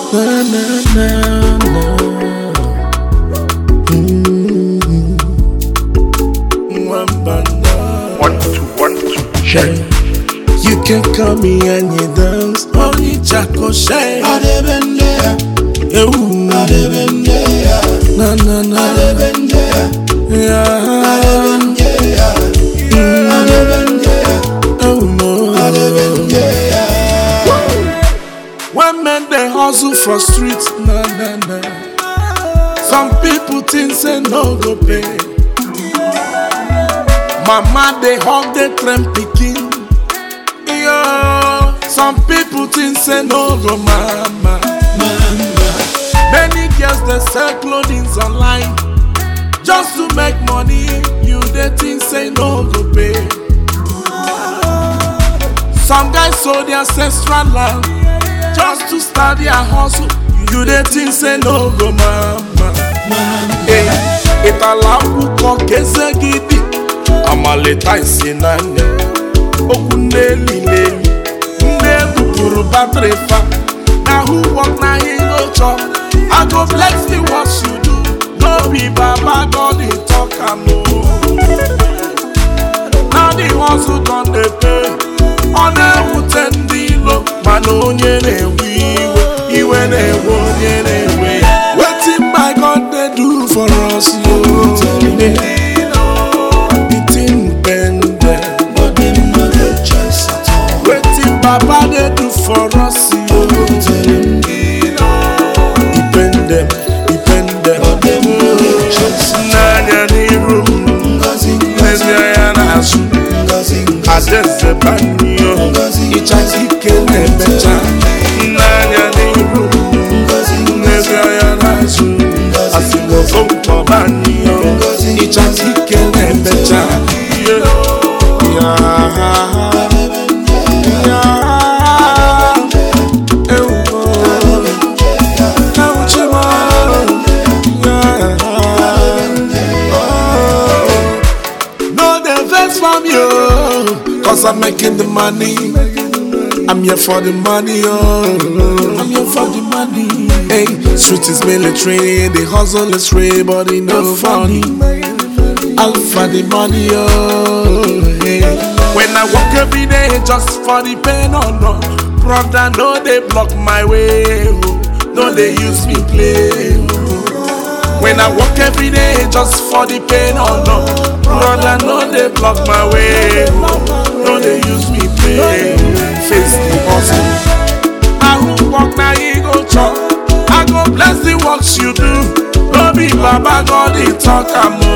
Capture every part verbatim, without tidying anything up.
Na na na na. Mm-hmm. One banda. One two one two. Shake. You can call me and you dance. Only Chaco Shay. Adebende. Ewu. Adebende. Na na na. Adebende. Yeah. Adebende. Adebende. Oh no. Adebende. When men they hustle for streets, na na na. Some people think say no go pay. Mama they hug the train picking. Yo, some people think say no go mama. Mama. Many girls they sell clothing online just to make money. You they think say no go pay. Some guys sold their ancestral land just to start their hustle. You they think say no go mama. Hey, italaku kokeze gidi amaleta isinane okuneli neli nelu kuru batrefa. Now who walk na he go chop. I go flex the what you do. No be baba God they talk am o. Now the hustle done dey pay. On a utendilo man onye na-ewe iwe iwe na-ewe onye na-ewe. Wetin my God they do for us yo. The thing bend them, But them no get choice at all. wetin Baba they do for us yo. Depend them, depend them. But them no get choice. Nanya ni room, Ngozi, lezi ya na asu. Ngozi, Adese banyo, ichazike nemecha. Nanya ni room, Ngozi, lezi ya na asu. Asimo kompo banyo, ichazike nemecha. Yeah, yeah, yeah. Ewo, ewo chima. No, they vex from you, cause I'm making the money. I'm here for the money, oh. I'm here for the money. Hey, street is military, the hustle is free, but it no funny. Alpha the money, oh. Hey. When I walk every day just for the pain, oh no. Brother, no, they block my way, oh. No, they use me play, oh. When I walk every day just for the pain, oh no. Brother, no, they block my way, oh. No, they use me play. Face the hustle. I who walk now, he go chop. I go bless the works you do. No be Baba God, he talk am o.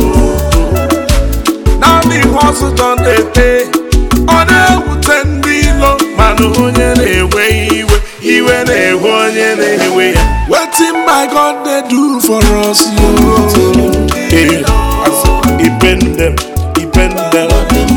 Now the hustle done they pay. On a wooden below, man, onye na-ewe iwe, iwe na-ewe onye na-ewe. Wetin my God they do for us, yo. Hey, I say, depend them, depend them.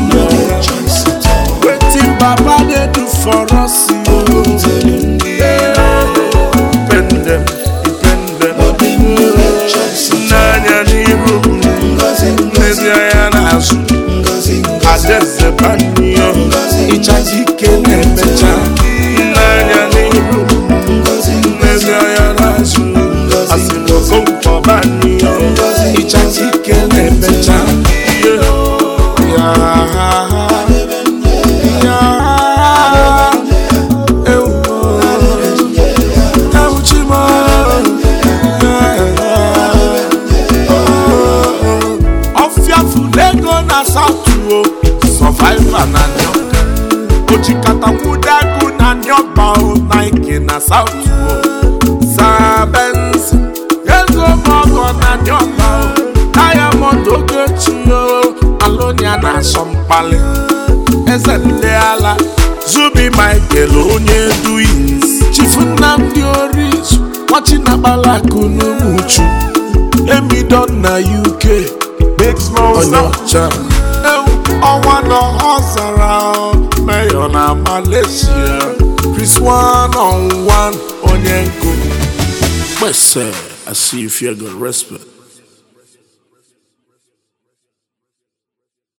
Wetin Baba they do for us, yo. Hey, depend them, depend them. Nanya ni room, lezi ya na asu. Adese banyo, ichazike nemecha. Nanya ni room, lezi ya na asu. Asimo kompo banyo, ichazike nemecha. Yeah, yeah, yeah. Ewo, ewo chima. Offiafulego na South Survivor na nyoka. Ojikata mudagu na nyoba o Nike na South Sabens Yezo mogo na nyoba o Diamond Ogechi o Alonia na Sompale Ezele ala Zubi Michael onye Duins Chifu Nnamdi Orizu Watching Abalaku n'Umuchu Emi don na U K Big Small Onyocha Ọnwa no Hozara Mayor na Malaysia Chris one on one Onyenko West I see if you got respect.